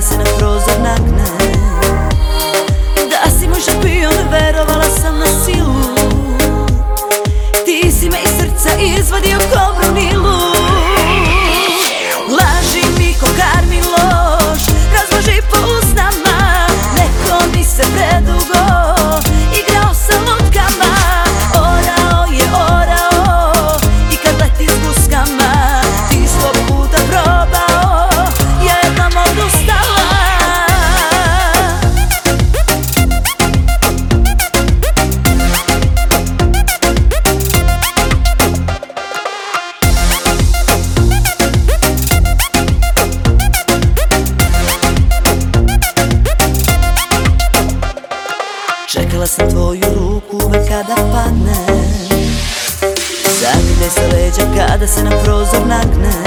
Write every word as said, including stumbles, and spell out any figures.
se na prozor nagne. Da si moj šampion, verovala sam na silu. Ti si me iz srca izvadio ko Brunilu. Laži mi ko Karmin lož, razloži po usnama. Neko mi se predugo igrao sa lutkama. Orao je orao i kad leti s guskama. Ti sto puta probao, ja jednom odustala. Čekala sam tvoju ruku uvek kada padne. Zagrljaj se leđa kada se na prozor nagne.